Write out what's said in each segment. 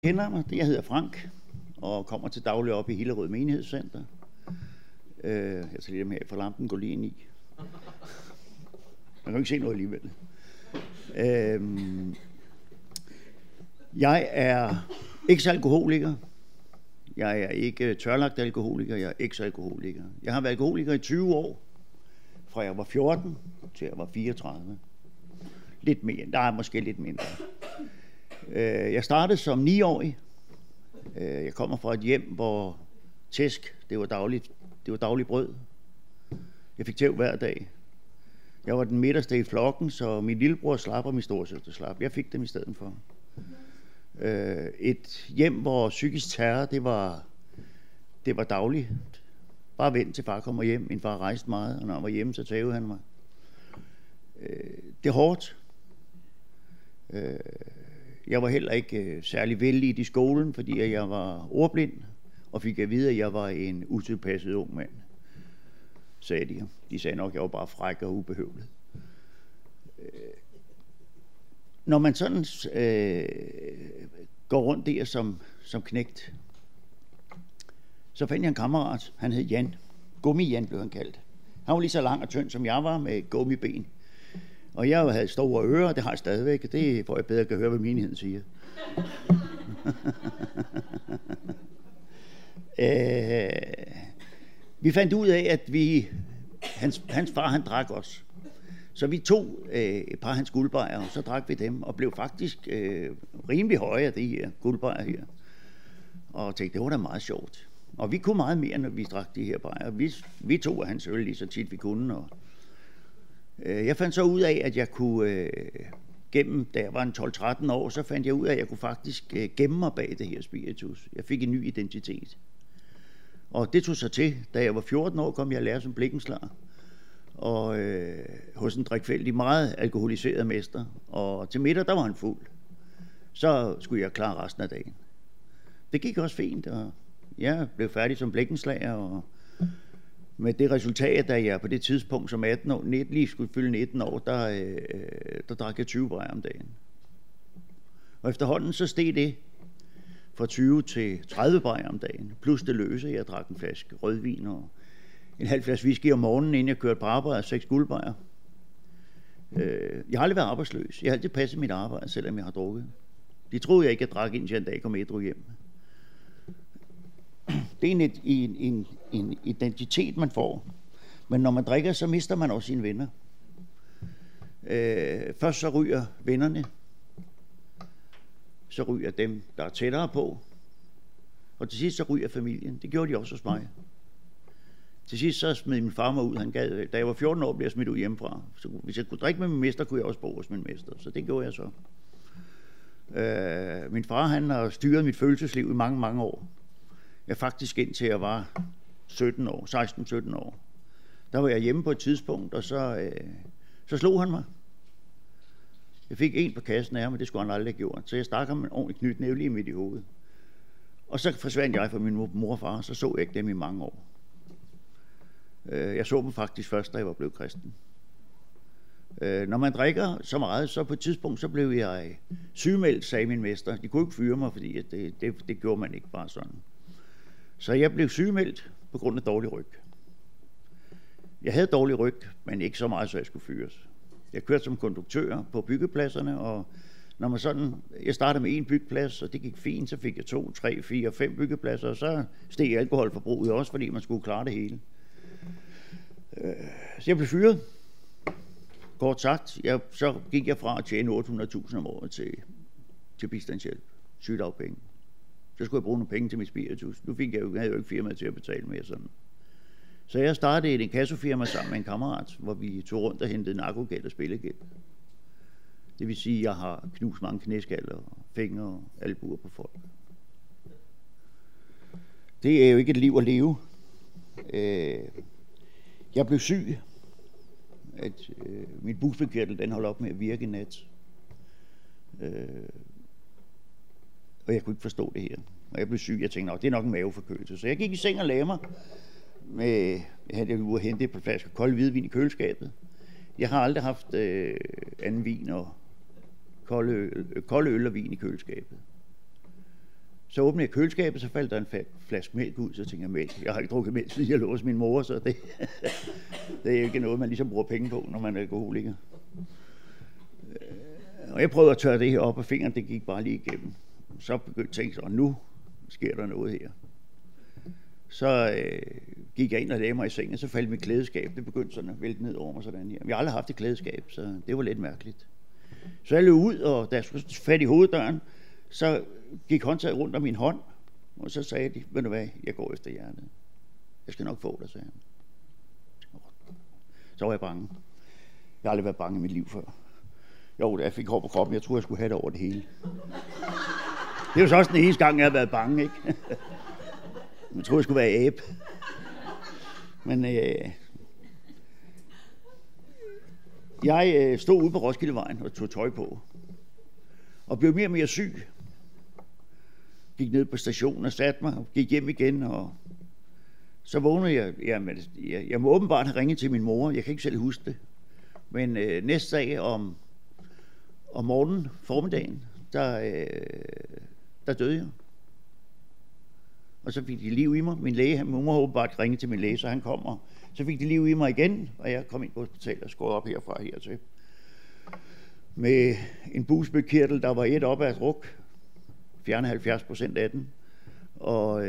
Kender mig, jeg hedder Frank, og kommer til daglig op i Hillerød Menighedscenter. Jeg tager lige dem her, for lampen går lige ind i. Man kan jo ikke se noget alligevel. Jeg er eks-alkoholiker. Jeg er ikke tørlagt alkoholiker, jeg er eks-alkoholiker. Jeg har været alkoholiker i 20 år, fra jeg var 14 til jeg var 34. Lidt mere, der er måske lidt mindre. Jeg startede som 9-årig. Jeg kommer fra et hjem, hvor tæsk, det var dagligt brød. Jeg fik tæv hver dag. Jeg var den midterste i flokken, så min lillebror slap og min storesøster slap. Jeg fik dem i stedet for. Et hjem, hvor psykisk terror, det var dagligt. Bare vent til far kommer hjem. Min far rejste meget, og når han var hjemme, så tævede han mig. Det er hårdt. Jeg var heller ikke særlig vældig i skolen, fordi jeg var ordblind, og fik at vide, at jeg var en utilpasset ung mand, sagde de. De sagde nok, at jeg var bare fræk og ubehøvlet. Når man sådan går rundt der som knægt, så fandt jeg en kammerat, han hed Jan. Gummi-Jan blev han kaldt. Han var lige så lang og tynd, som jeg var, med gummiben. Og jeg havde store ører, det har jeg stadigvæk, det får jeg bedre kan høre, hvad menigheden siger. Vi fandt ud af, at hans far, han drak os. Så vi tog et par af hans guldbejer, og så drak vi dem, og blev faktisk rimelig høje af de her guldbejer her. Og tænkte, det var da meget sjovt. Og vi kunne meget mere, når vi drak de her bejer. Vi tog af hans øl lige så tit vi kunne, og jeg fandt så ud af, at jeg kunne da jeg var en 12-13 år, så fandt jeg ud af, at jeg kunne faktisk gemme mig bag det her spiritus. Jeg fik en ny identitet. Og det tog sig til. Da jeg var 14 år, kom jeg at lære som blikkenslager. Og hos en drikfældig, meget alkoholiseret mester. Og til middag, der var han fuld. Så skulle jeg klare resten af dagen. Det gik også fint, og jeg blev færdig som blikkenslager, og med det resultat, da jeg på det tidspunkt som 18 år, lige skulle fylde 19 år, der drak jeg 20 bajer om dagen. Og efterhånden så steg det fra 20 til 30 bajer om dagen, plus det løse. Jeg drak en flaske rødvin og en halv flaske whisky om morgenen, inden jeg kørte på arbejde, og 6 guldbajer. Jeg har aldrig været arbejdsløs. Jeg har altid passet mit arbejde, selvom jeg har drukket. De troede jeg ikke, jeg drak, indtil en dag kom ædru hjem. Det er en identitet, man får. Men når man drikker, så mister man også sine venner. Først så ryger vennerne. Så ryger dem, der er tættere på. Og til sidst så ryger familien. Det gjorde de også hos mig. Til sidst så smed min far mig ud. Da jeg var 14 år, blev jeg smidt ud hjemmefra. Så hvis jeg kunne drikke med min mester, kunne jeg også bo hos min mester. Så det gjorde jeg så. Min far, han har styret mit følelsesliv i mange, mange år. Jeg faktisk indtil jeg var 16-17 år. Der var jeg hjemme på et tidspunkt, og så slog han mig. Jeg fik en på kassen af ham, men det skulle han aldrig have gjort. Så jeg stak ham en ordentlig knytnæve lige midt i hovedet. Og så forsvandt jeg fra min mor og far, så jeg ikke dem i mange år. Jeg så dem faktisk først, da jeg var blevet kristen. Når man drikker så meget, så på et tidspunkt, så blev jeg sygemeldt, sagde min mester. De kunne ikke fyre mig, fordi det gjorde man ikke bare sådan. Så jeg blev sygemeldt på grund af dårlig ryg. Jeg havde dårlig ryg, men ikke så meget, så jeg skulle fyres. Jeg kørte som konduktør på byggepladserne, og når man sådan, jeg startede med 1 byggeplads, og det gik fint, så fik jeg 2, 3, 4, 5 byggepladser, og så steg alkoholforbruget også, fordi man skulle klare det hele. Så jeg blev fyret. Kort sagt, så gik jeg fra at tjene 800.000 om året til bistandshjælp, sygedagpenge. Så skulle jeg bruge nogle penge til mit spiritus. Nu havde jeg jo ikke firmaet til at betale mere sådan. Så jeg startede et inkassofirma sammen med en kammerat, hvor vi tog rundt og hentede narkogæld og spillegæld. Det vil sige, at jeg har knust mange knæskaller og fingre og albuer på folk. Det er jo ikke et liv at leve. Jeg blev syg. Min bugspytkirtel, den holdt op med at virke i nat. Og jeg kunne ikke forstå det her. Og jeg blev syg. Jeg tænkte, det er nok en maveforkølelse. Så jeg gik i seng og lagde mig. Jeg havde ude at hente et par flasker kold hvidvin i køleskabet. Jeg har aldrig haft anden vin og kolde øl og vin i køleskabet. Så åbnede jeg køleskabet, så faldt der en flaske mælk ud, så tænkte jeg, mælk. Jeg har ikke drukket mælk, siden jeg lå hos min mor, så det, det er ikke noget, man ligesom bruger penge på, når man er alkoholiker. Og jeg prøvede at tørre det her op, og fingeren det gik bare lige igennem. Så begyndte jeg at tænke så, nu sker der noget her. Så gik jeg ind og lagde mig i sengen, og så faldt mit klædeskab. Det begyndte sådan at vælte ned over mig sådan her. Jeg har aldrig haft et klædeskab, så det var lidt mærkeligt. Så jeg løb ud, og da jeg skulle fat i hoveddøren, så gik håndtaget rundt om min hånd, og så sagde de, ved du hvad, jeg går efter hjertet. Jeg skal nok få dig, sagde han. Så var jeg bange. Jeg har aldrig været bange i mit liv før. Jo, da jeg fik hår på kroppen, jeg troede, jeg skulle have det over det hele. Det er jo så også den eneste gang, jeg har været bange, ikke? Jeg troede, jeg skulle være abe. Men jeg stod ude på Roskildevejen og tog tøj på. Og blev mere og mere syg. Gik ned på stationen og satte mig, og gik hjem igen, og så vågnede jeg. Jamen, jeg må åbenbart have ringet til min mor, jeg kan ikke selv huske det. Men næste dag om morgenen, formiddagen, der døde jeg. Og så fik de liv i mig. Min læge, min mor har åbenbart ringet til min læge, så han kom, og så fik de liv i mig igen, og jeg kom ind på hospitalet og skåret op herfra hertil. Med en bugspytkirtel, der var et op ad druk, fjerne 70% af den, og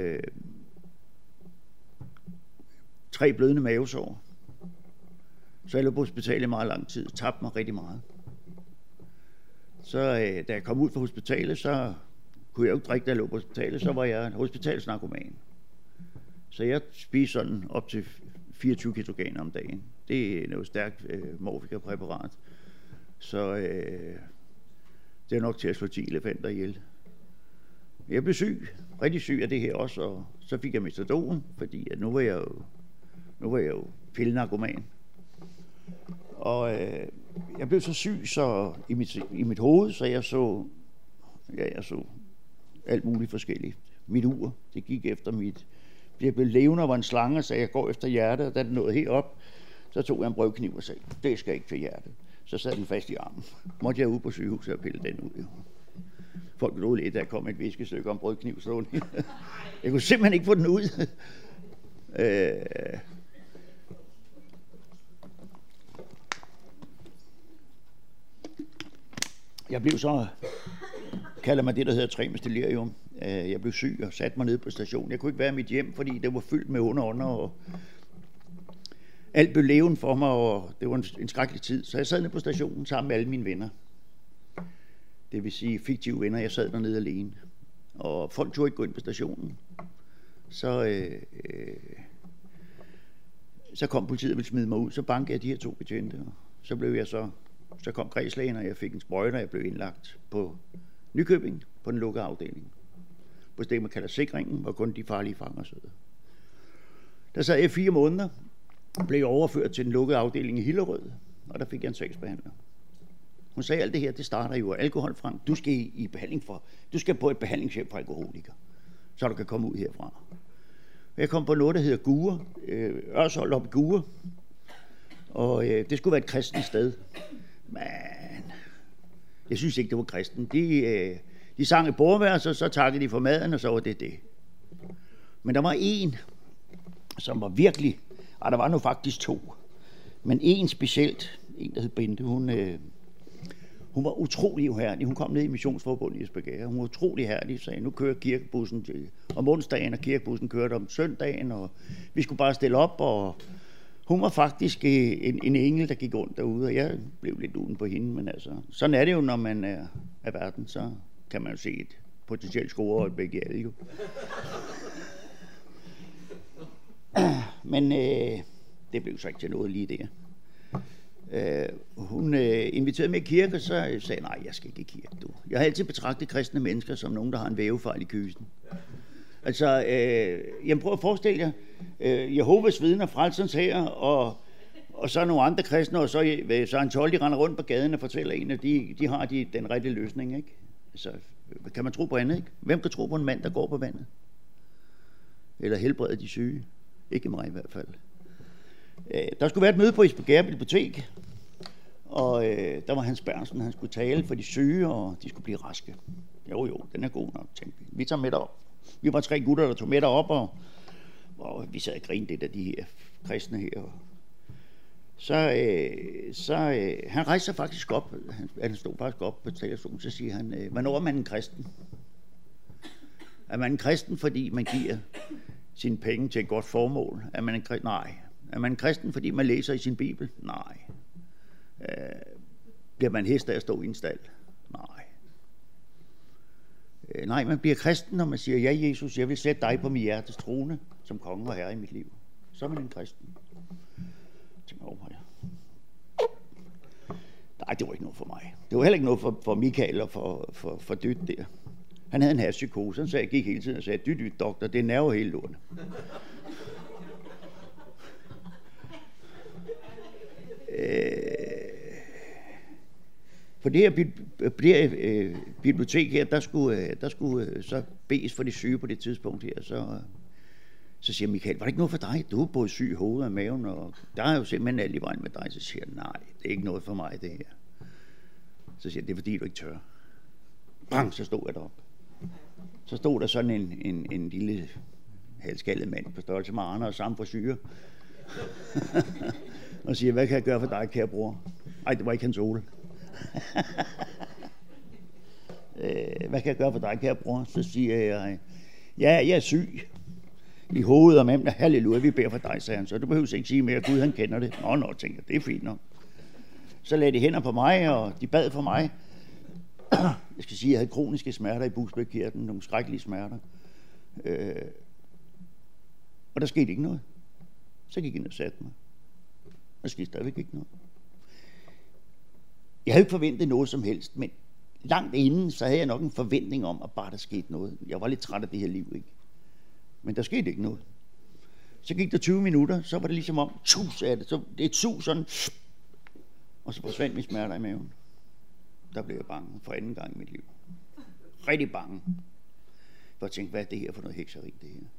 3 blødende mavesår. Så jeg lå på hospitalet i meget lang tid, tabte mig rigtig meget. Så da jeg kom ud fra hospitalet, så kunne jeg jo ikke drikke, da jeg lå på hospitalet, så var jeg hospitalsnarkoman. Så jeg spiste sådan op til 24 ketogener om dagen. Det er noget stærkt morfikapræparat. Så det er nok til at slå 10 elefanter ihjel. Jeg blev syg, rigtig syg af det her også, og så fik jeg metadon, fordi at nu var jeg jo pillenarkoman. Og jeg blev så syg så i mit hoved, så jeg så alt muligt forskelligt. Mit ur, det gik efter mit... Jeg blev levende og var en slange, så jeg går efter hjertet, og da den nåede herop, så tog jeg en brødkniv og sagde, det skal ikke til hjertet. Så sad den fast i armen. Måtte jeg ud på sygehuset og pille den ud. Jo. Folk blev lidt, der kom et viskestykke om brødkniv stående. Jeg kunne simpelthen ikke få den ud. Jeg blev så, kalder man det, der hedder tremens delirium. Jeg blev syg og satte mig ned på stationen. Jeg kunne ikke være i mit hjem, fordi det var fyldt med onde ånder, og alt blev levende for mig, og det var en skrækkelig tid. Så jeg sad nede på stationen sammen med alle mine venner. Det vil sige fiktive venner. Jeg sad dernede alene. Og folk turde ikke gå ind på stationen. Så kom politiet og ville smide mig ud. Så bankede jeg de her 2 betjente. Så kom kredslægen, og jeg fik en sprøjte, og jeg blev indlagt på Nykøbing, på den lukkede afdeling. På det, man kalder sikringen, hvor kun de farlige fanger sidder. Der sad jeg 4 måneder, blev overført til den lukkede afdeling i Hillerød, og der fik jeg en sagsbehandler. Hun sagde, alt det her, det starter jo af alkohol, Frank. Du skal på et behandlingshjem for alkoholiker, så du kan komme ud herfra. Jeg kom på noget, der hedder Gure, Ørsholt op i Gure, og det skulle være et kristent sted. Men jeg synes ikke, det var kristen. De sang et bordvers, og så takkede de for maden, og så var det. Men der var en, som var virkelig... der var nu faktisk 2. Men en specielt, en der hed Bente, hun var utrolig uhærdig. Hun kom ned i Missionsforbundet i Esbjerg. Hun var utrolig herdig, sagde, nu kører kirkebussen om onsdagen, og kirkebussen kørte om søndagen, og vi skulle bare stille op, og hun var faktisk en engel, der gik rundt derude, og jeg blev lidt uden på hende, men altså, sådan er det jo, når man er af verden, så kan man jo se et potentielt scoreøjeblik i alle jo. Men det blev så ikke til noget lige der. Hun inviterede mig i kirke, og så sagde jeg, nej, jeg skal ikke i kirke, du. Jeg har altid betragtet kristne mennesker som nogen, der har en vævefejl i kysten. Altså, jeg prøver at forestille jer, Jehovas vidner, Frelserens hær, og så nogle andre kristne, og så en 12, de render rundt på gaden og fortæller en, at de har den rigtige løsning, ikke? Altså, kan man tro på andet, ikke? Hvem kan tro på en mand, der går på vandet? Eller helbreder de syge? Ikke mig i hvert fald. Der skulle være et møde på Esbjerg Bibliotek, og der var Hans Bernsen, han skulle tale for de syge, og de skulle blive raske. Jo, den er god nok, tænkte vi. Vi tager med derop. Vi var 3 gutter, der tog med derop, og vi sad og grinede lidt af de her kristne her. Så han rejste sig faktisk op. Han stod faktisk op på talerstolen, så siger han, hvornår er man en kristen? Er man en kristen, fordi man giver sine penge til et godt formål? Er man en kristen? Nej. Er man en kristen, fordi man læser i sin bibel? Nej. Bliver man hest af at stå i en stald? Nej. Nej, man bliver kristen, når man siger, ja Jesus, jeg vil sætte dig på mit hjertes trone, som konge og herre i mit liv. Så er man en kristen. Jeg tænker, ja. Nej, det var ikke noget for mig. Det var heller ikke noget for Michael og for Dyt der. Han havde en hashpsykose, han sagde, jeg gik hele tiden og sagde, Dyt, doktor, det er nerve hele lorten. På det her bibliotek her, der skulle så bedes for de syge på det tidspunkt her, så siger Michael, var det ikke noget for dig? Du er både syg i hovedet og maven, og der er jo simpelthen alt i vejen med dig. Så siger jeg, nej, det er ikke noget for mig, det her. Så siger jeg, det er fordi, du ikke tør. Bang, så stod jeg deroppe. Så stod der sådan en lille halvskaldet mand på størrelse med Arne og samme frisyre. Og siger, hvad kan jeg gøre for dig, kære bror? Nej, det var ikke Hans Ole. Hvad kan jeg gøre for dig, kære bror? Så siger jeg, ja, jeg er syg i hovedet og maven. Halleluja, vi beder for dig, sagde han. Så du behøver ikke sige mere. Gud, han kender det. Nå, tænker jeg, det er fint nok. Så lagde de hænder på mig, og de bad for mig. Jeg skal sige, at jeg havde kroniske smerter i bugspytkirtlen, nogle skrækkelige smerter. Og der skete ikke noget. Så gik jeg ind og satte mig. Der skete stadigvæk ikke noget. Jeg havde ikke forventet noget som helst, men langt inden, så havde jeg nok en forventning om, at bare der skete noget. Jeg var lidt træt af det her liv, ikke? Men der skete ikke noget. Så gik der 20 minutter, så var det ligesom om, sagde det. Så det er et sus sådan, og så forsvandt min smerter i maven. Der blev jeg bange for anden gang i mit liv. Rigtig bange. For at tænke, hvad er det her for noget hekseri, det her?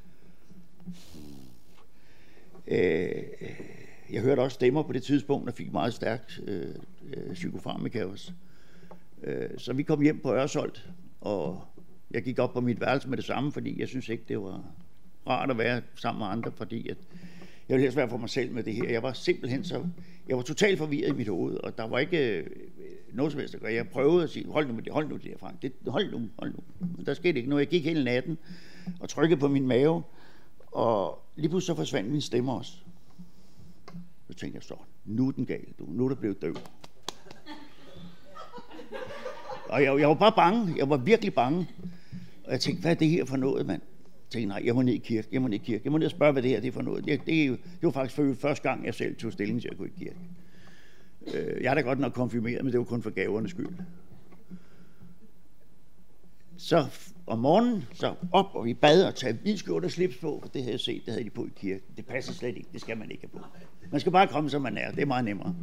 Jeg hørte også stemmer på det tidspunkt, og fik meget stærkt psykofarmaka også. Så vi kom hjem på Ørsholt, og jeg gik op på mit værelse med det samme, fordi jeg synes ikke, det var rart at være sammen med andre, fordi at jeg ville helst være for mig selv med det her. Jeg var simpelthen jeg var totalt forvirret i mit hoved, og der var ikke noget som helst at gøre. Jeg prøvede at sige, hold nu det der, Frank. Hold nu. Men der skete ikke noget. Jeg gik hele natten og trykkede på min mave, og lige pludselig så forsvandt min stemme også. Så tænkte jeg så, nu er den gal, nu er der blevet døv. Og jeg var bare bange, jeg var virkelig bange. Og jeg tænkte, hvad er det her for noget, mand? Jeg tænkte, nej, jeg må ned i kirke, jeg må ned og spørge, hvad det her det er for noget. Det var faktisk første gang, jeg selv tog stilling til at gå i kirke. Jeg er da godt nok konfirmeret, men det var kun for gavernes skyld. Så om morgenen, så op, og vi bad og tage hvidskjort og slips på, for det havde jeg set, det havde de på i kirke. Det passer slet ikke, det skal man ikke have på. Man skal bare komme, som man er, det er meget nemmere.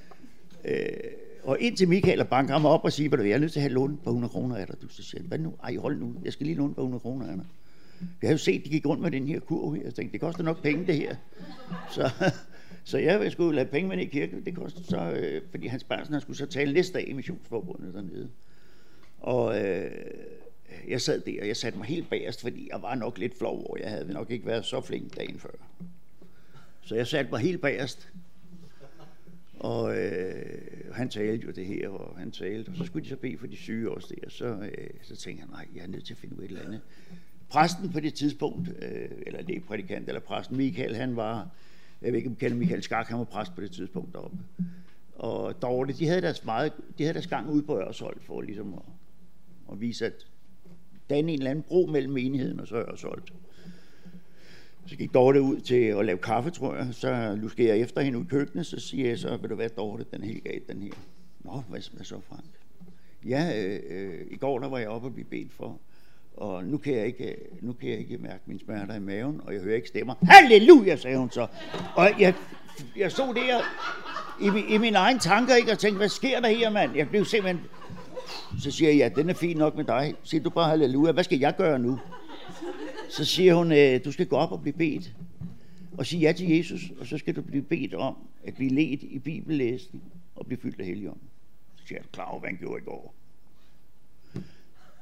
Og indtil Michael og banker mig op og siger, jeg er nødt til at have lånt på 100 kroner af dig. Du så siger, hvad nu? Ej, hold nu, jeg skal lige låne på 100 kroner af dig. Jeg havde jo set, de gik rundt med den her kurv her. Jeg tænkte, det koster nok penge, det her. Så jeg skulle lade penge med i kirken. Det kostede så, fordi Hans Berntsen, han skulle så tale næste dag i Missionsforbundet dernede. Og jeg sad der, og jeg satte mig helt bagerst, fordi jeg var nok lidt flov over. Jeg havde nok ikke været så flink dagen før. Så jeg satte mig helt bagerst. Og han talte jo det her, og han talte. Og så skulle de så bede for de syge også der. Så tænkte jeg, nej, jeg er nødt til at finde ud af et eller andet. Præsten på det tidspunkt, eller lægeprædikant, eller præsten Michael, han var, jeg ved ikke om du kender Michael Skak, han var præst på det tidspunkt deroppe. Og Dorte, de havde deres gang ude på Ørsholt for ligesom at vise, at danne en eller anden bro mellem menigheden og så Ørsholt. Så gik Dorte ud til at lave kaffe, tror jeg. Så lusker jeg efter hende ud i køkkenet, så siger jeg så, vil du være Dorte, den er helt galt, den her. Nå, hvad så, Frank? Ja, i går der var jeg oppe og blev bedt for, og nu kan jeg ikke mærke mine smerter i maven, og jeg hører ikke stemmer. Halleluja, sagde hun så. Og jeg stod der i mine egne tanker, ikke, og tænkte, hvad sker der her, mand? Jeg blev simpelthen... Så siger jeg, ja, den er fin nok med dig. Siger du bare halleluja, hvad skal jeg gøre nu? Så siger hun, du skal gå op og blive bedt, og sige ja til Jesus, og så skal du blive bedt om at blive ledt i bibellæsning og blive fyldt af Helligånden. Så siger jeg, klar over, hvad han gjorde i går.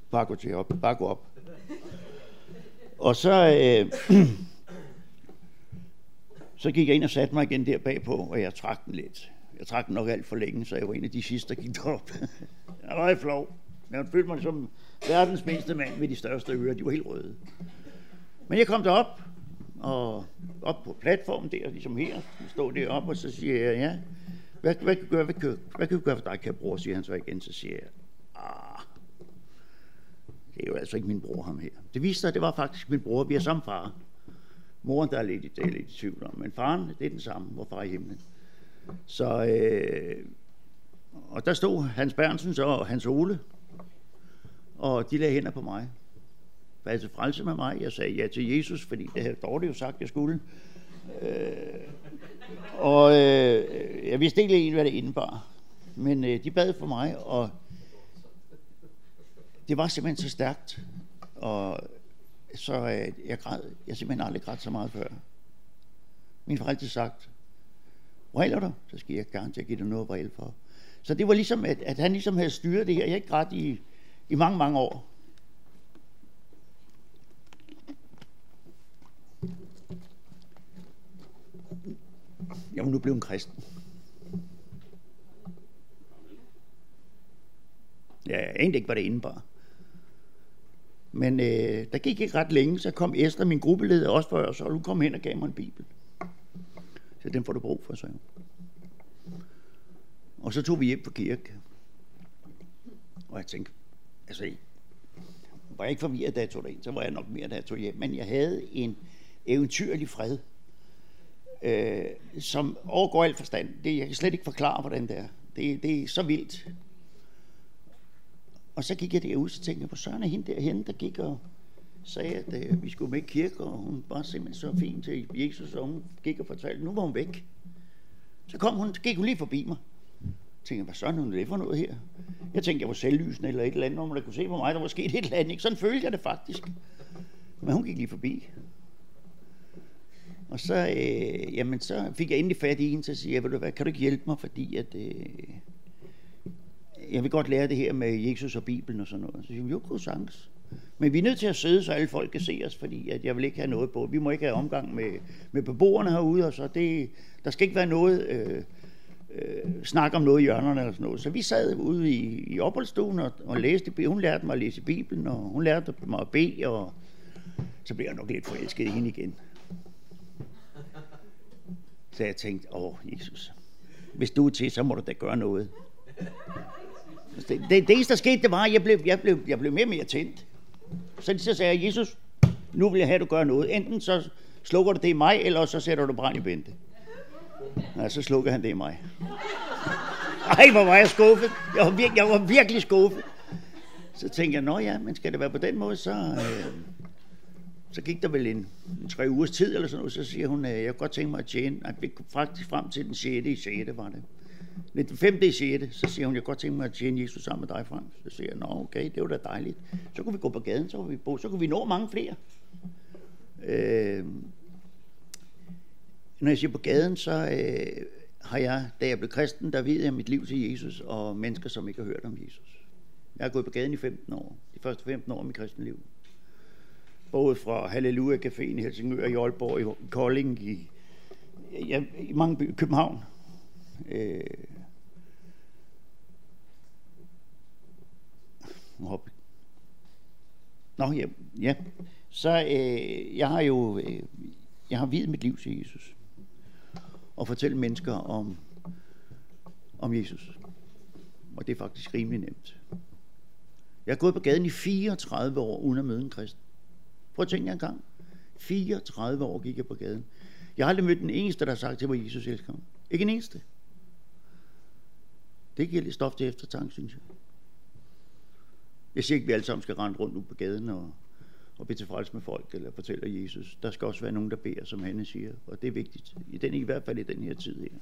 Bare gå til op. Bare gå op. Og så, så gik jeg ind og satte mig igen der bagpå, og jeg trak den lidt. Jeg trak den nok alt for længe, så jeg var en af de sidste, der gik derop. Jeg var rigtig flov. Jeg følte mig som verdens mindste mand med de største ører. De var helt røde. Men jeg kom derop, og op på platformen der, ligesom her. Jeg stod deroppe, og så siger jeg, ja, hvad kan vi gøre for dig, kære bror, siger han så igen. Så siger jeg, det er jo altså ikke min bror, ham her. Det viste sig, at det var faktisk min bror. Vi er samme far. Moren, der er lidt i tvivl om, men faren, det er den samme, hvor far i himlen. Så, og der stod Hans Bernsen så, og Hans Ole, og de lagde hænder på mig. Var til frelse med mig. Jeg sagde ja til Jesus, fordi det havde dårligt jo sagt, jeg skulle. Og jeg vidste ikke egentlig, hvad det indebar. Men de bad for mig, og det var simpelthen så stærkt. Og så jeg græd. Jeg simpelthen aldrig grædt så meget før. Min far altid sagt, vræler du? Så skal jeg gerne til at give dig noget at vræle for. Så det var ligesom, at han ligesom havde styret det her. Jeg har ikke grædt i mange, mange år. Jeg var nu blevet en kristen. Jeg anede ikke, hvad det indebar. Men der gik ikke ret længe, så kom Esther, min gruppeleder, også før, så hun kom hen og gav mig en bibel. Så den får du brug for, sagde hun. Og så tog vi hjem på kirke. Og jeg tænkte, altså, var jeg ikke forvirret, da jeg tog derind, så var jeg nok mere, da jeg tog hjem. Men jeg havde en eventyrlig fred, som overgår alt forstand. Jeg kan slet ikke forklare, hvordan det er. Det er så vildt. Og så gik jeg derud, så tænkte jeg på Søren og hende derhenne, der gik og sagde, at vi skulle med i kirke, og hun var simpelthen så fin til Jesus, og hun gik og fortalte, nu var hun væk. Så gik hun lige forbi mig. Jeg tænkte, hvad Søren, hun er det for noget her? Jeg tænkte, jeg var selvlysende eller et eller andet, hvor man der kunne se på mig, der var sket et eller andet. Ikke? Sådan følte jeg det faktisk. Men hun gik lige forbi. Og så, så fik jeg endelig fat i hende, så siger jeg, ved du hvad, kan du ikke hjælpe mig, fordi at, jeg vil godt lære det her med Jesus og Bibelen og sådan noget. Så siger hun, jo, god chance. Men vi er nødt til at sidde, så alle folk kan se os, fordi at jeg vil ikke have noget på. Vi må ikke have omgang med beboerne herude, og så der skal ikke være noget snak om noget i hjørnerne eller sådan noget. Så vi sad ude i opholdsstuen og læste. Hun lærte mig at læse Bibelen, og hun lærte mig at bede, og så blev jeg nok lidt forelsket i hende igen. Så jeg tænkte, Jesus, hvis du er til, så må du da gøre noget. Det eneste, der skete, det var, at jeg blev mere og mere tændt. Så sagde jeg, Jesus, nu vil jeg have, at du gør noget. Enten så slukker du det i mig, eller så sætter du brand i Bente. Nej, så slukker han det i mig. Ej, hvor var jeg skuffet. Jeg var virkelig skuffet. Så tænkte jeg, men skal det være på den måde, så gik der vel en 3 ugers tid eller sådan noget, så siger hun, jeg kunne godt tænke mig at tjene. Jeg faktisk frem til den 6. var det. Den 5. i 6. Så siger hun, jeg kunne godt tænke mig at tjene Jesus sammen med dig, Frank. Så siger jeg, okay, det var da dejligt. Så kunne vi gå på gaden, så kunne vi nå mange flere. Når jeg siger på gaden, så har jeg, da jeg blev kristen, der ved jeg mit liv til Jesus og mennesker, som ikke har hørt om Jesus. Jeg har gået på gaden i 15 år. De første 15 år af mit kristne liv. Både fra Halleluja Caféen i Helsingør, i Aalborg, i Kolding, i mange byer, København. Så jeg har viet mit liv til Jesus og fortælle mennesker om Jesus. Og det er faktisk rimelig nemt. Jeg har gået på gaden i 34 år uden at møde en kristen. Prøv at tænke jer en gang. 34 år gik jeg på gaden. Jeg har aldrig mødt den eneste, der har sagt til mig, Jesus elsker mig. Ikke en eneste. Det giver lidt stof til eftertanke, synes jeg. Jeg siger ikke, at vi alle sammen skal rende rundt ud på gaden og blive til frelse med folk, eller fortælle Jesus. Der skal også være nogen, der beder, som Hanne siger, og det er vigtigt. I hvert fald i den her tid her.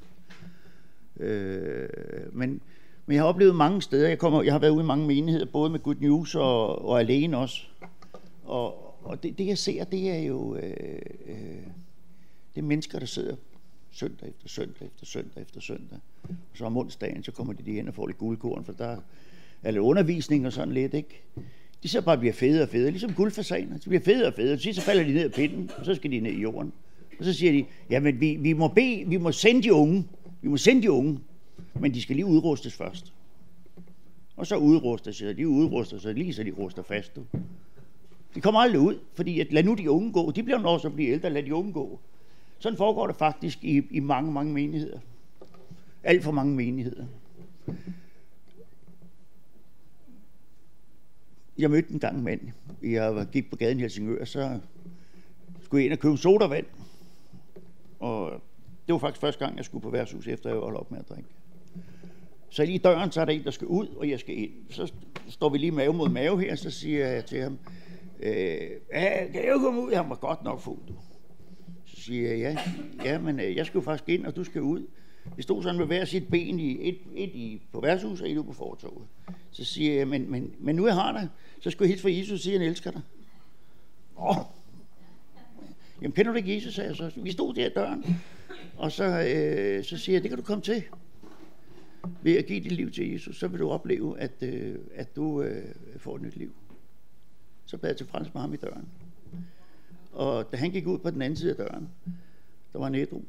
Men jeg har oplevet mange steder. Jeg har været ude i mange menigheder, både med Good News og alene også. Og det jeg ser, det er jo det er mennesker, der sidder søndag efter søndag efter søndag efter søndag. Og så om onsdagen, så kommer de hen og får lidt guldkorn, for der er lidt undervisning og sådan lidt, ikke? De så bare bliver federe og federe, ligesom guldfasaner. De bliver federe og federe. Så falder de ned af pinden, og så skal de ned i jorden. Og så siger de, jamen vi må sende de unge. Vi må sende de unge, men de skal lige udrustes først. Og så udruster sig, lige så de ruster fast. Du. De kommer aldrig ud, fordi lad nu de unge gå. De bliver nok så blive ældre, lad de unge gå. Sådan foregår det faktisk i mange, mange menigheder. Alt for mange menigheder. Jeg mødte en gang en mand. Jeg gik på gaden i Helsingør, så skulle jeg ind og købe sodavand. Og det var faktisk første gang, jeg skulle på værtshus, efter jeg var holdt op med at drikke. Så lige i døren, så er der en, der skal ud, og jeg skal ind. Så står vi lige mave mod mave her, så siger jeg til ham, kan jeg jo komme ud? Han var godt nok fuld. Så siger jeg, ja, men jeg skal jo faktisk ind, og du skal ud. Vi stod sådan med hver sit ben, et på værtshus og et ude på fortovet. Så siger jeg, men nu jeg har dig, så skal jeg hilse fra Jesus og sige, at han elsker dig. Jamen kender du ikke Jesus, sagde jeg så. Vi stod der i døren, og så siger jeg, det kan du komme til. Ved at give dit liv til Jesus, så vil du opleve, at du får et nyt liv. Så bad jeg til frans med ham i døren. Og da han gik ud på den anden side af døren, der var en ædru.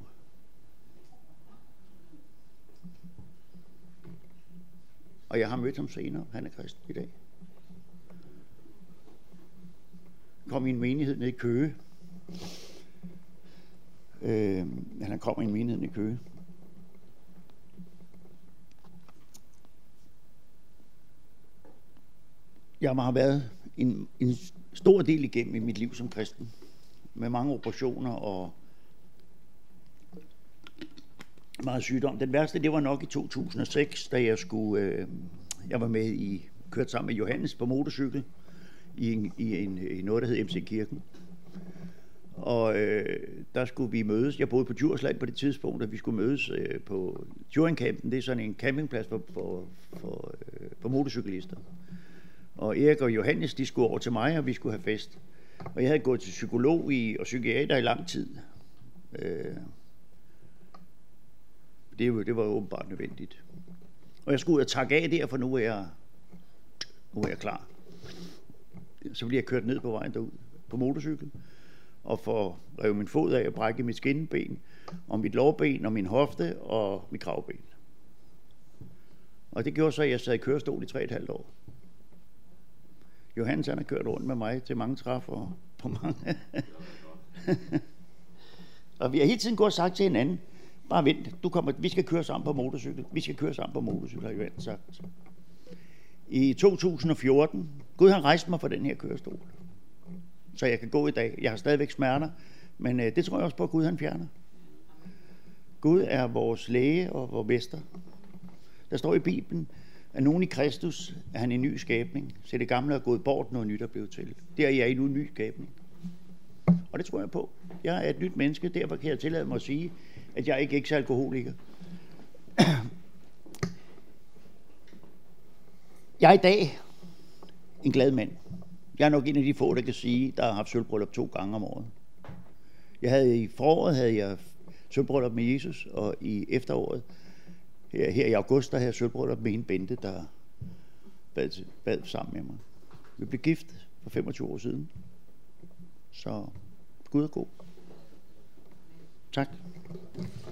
Og jeg har mødt ham senere. Han er kristen i dag. Kom i en menighed nede i Køge. Han kom i en menighed nede i Køge. Jeg har været en stor del igennem i mit liv som kristen. Med mange operationer og meget sygdom. Den værste, det var nok i 2006, da jeg var med kørte sammen med Johannes på motorcykel i noget, der hed MC Kirken. Og der skulle vi mødes. Jeg boede på Djursland på det tidspunkt, og vi skulle mødes på Djurencampen. Det er sådan en campingplads for motorcyklister. Og Erik og Johannes, de skulle over til mig, og vi skulle have fest. Og jeg havde gået til psykolog og psykiater i lang tid. Det var åbenbart nødvendigt. Og jeg skulle ud og takke af der, for nu er jeg klar. Så bliver jeg kørt ned på vejen derud på motorcykel, og får revet min fod af og brækket mit skinneben, og mit lårben, og min hofte, og mit kravben. Og det gjorde så, at jeg sad i kørestol i 3,5 år. Johannes, han har kørt rundt med mig til mange træf og på mange. Og vi har hele tiden gået og sagt til hinanden, bare vent, vi skal køre sammen på motorcykel. Vi skal køre sammen på motorcykel, har Johannes sagt. I 2014, Gud har rejst mig fra den her kørestol, så jeg kan gå i dag. Jeg har stadigvæk smerter, men det tror jeg også på, at Gud han fjerner. Gud er vores læge og vores mester. Der står i Bibelen, at nogen i Kristus er han en ny skabning, så det gamle er gået bort, noget nyt er blevet til. Det er jeg nu en ny skabning. Og det tror jeg på. Jeg er et nyt menneske, derfor kan jeg tillade mig at sige, at jeg ikke er alkoholiker. Jeg er i dag en glad mand. Jeg er nok en af de få, der kan sige, der har haft sølvbryllup 2 gange om året. I foråret havde jeg sølvbryllup med Jesus, og i efteråret, her i august, der havde jeg sølvbryllup med en Bente, der bad sammen med mig. Vi blev gift for 25 år siden. Så Gud er god. Tak.